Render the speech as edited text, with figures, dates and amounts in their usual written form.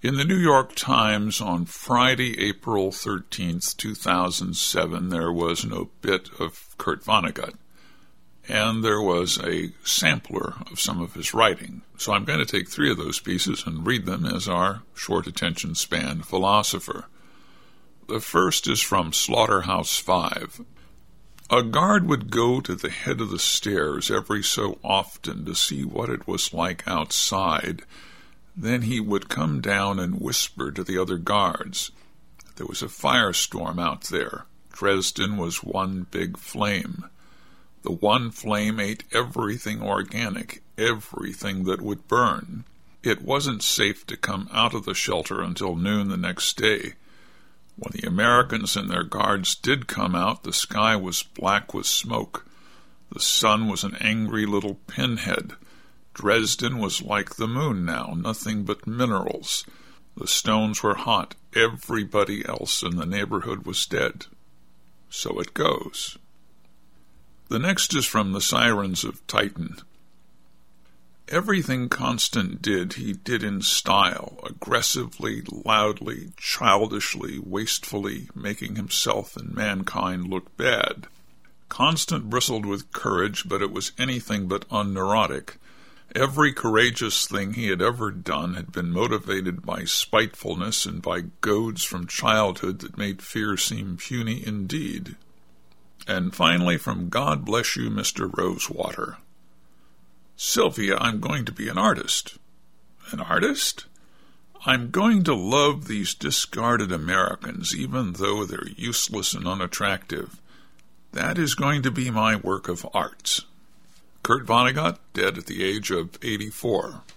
In the New York Times on Friday, April 13th, 2007, there was an obit of Kurt Vonnegut, and there was a sampler of some of his writing. So I'm going to take 3 of those pieces and read them as our short attention span philosopher. The first is from Slaughterhouse-Five. A guard would go to the head of the stairs every so often to see what it was like outside. Then he would come down and whisper to the other guards. There was a firestorm out there. Dresden was one big flame. The one flame ate everything organic, everything that would burn. It wasn't safe to come out of the shelter until noon the next day. When the Americans and their guards did come out, the sky was black with smoke. The sun was an angry little pinhead. Dresden was like the moon now, nothing but minerals. The stones were hot. Everybody else in the neighborhood was dead. So it goes. The next is from the Sirens of Titan. Everything Constant did, he did in style, aggressively, loudly, childishly, wastefully, making himself and mankind look bad. Constant bristled with courage, but it was anything but unneurotic. Every courageous thing he had ever done had been motivated by spitefulness and by goads from childhood that made fear seem puny indeed. And finally, from God Bless You, Mr. Rosewater. Sylvia, I'm going to be an artist. An artist? I'm going to love these discarded Americans, even though they're useless and unattractive. That is going to be my work of art. Kurt Vonnegut, dead at the age of 84.